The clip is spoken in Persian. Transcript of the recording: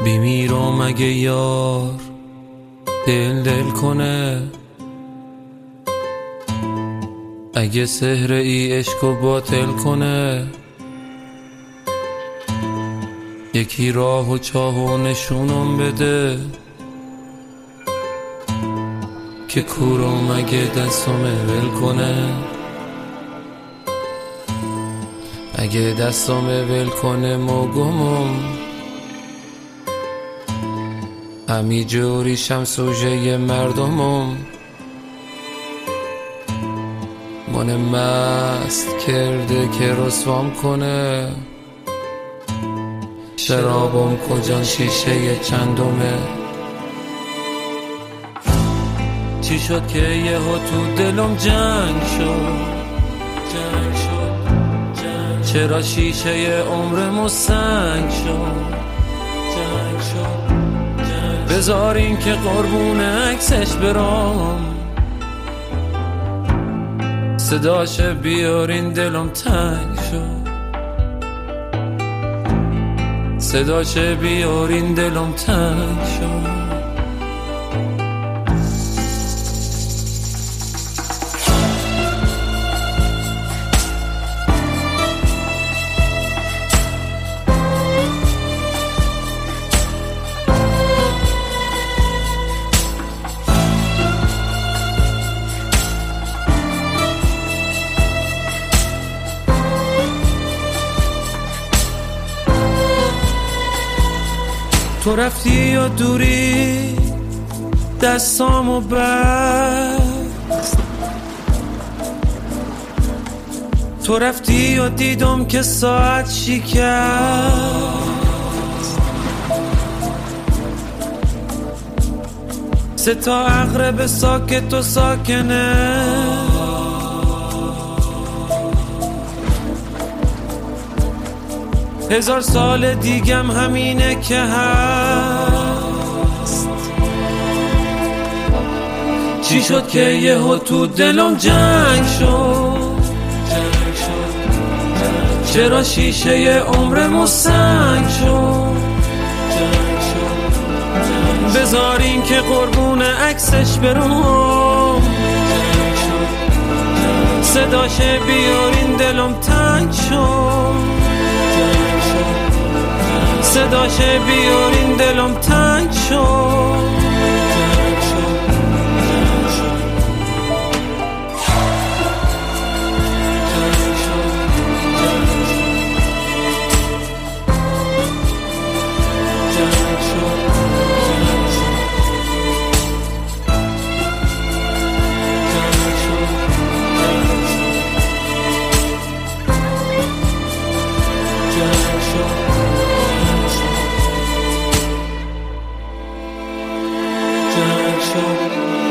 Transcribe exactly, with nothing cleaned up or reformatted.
بیمیرم اگه یار دل دل کنه، اگه سحر ای عشقو باطل کنه. یکی راه و چاه و نشونم بده که کورم اگه دستم ول کنه. اگه دستم ول کنه موگمم همی جوریشم سوژه مردمم. من مست کرده که رسوام کنه، شرابم کجان شیشه چندمه. چی شد که یهو تو دلم جنگ شد، جنگ شد، جنگ شد. چرا شیشه عمرمو سنگ شد، جنگ شد، جنگ شد. بذارین که قربون عکسش برام، صداش بیارین دلم تنگ شد، صداش بیارین دلم تنگ شد. تو رفتی و دوری دستامو بست، تو رفتی و دیدم که ساعت شکست. سه تا عقرب ساکت و ساکنه، هزار سال دیگم همینه که هست. چی شد که یهو تو دلم جنگ شد، جنگ شد، جنگ شد. چرا شیشه عمرمو سنگ شد، جنگ شد، جنگ شد. بذارین که قربون عکسش برم، جنگ شد، جنگ شد. صداش بیارین دلم تنگ شد، صداش بیارین دلم تنگ شد. Jack Shore.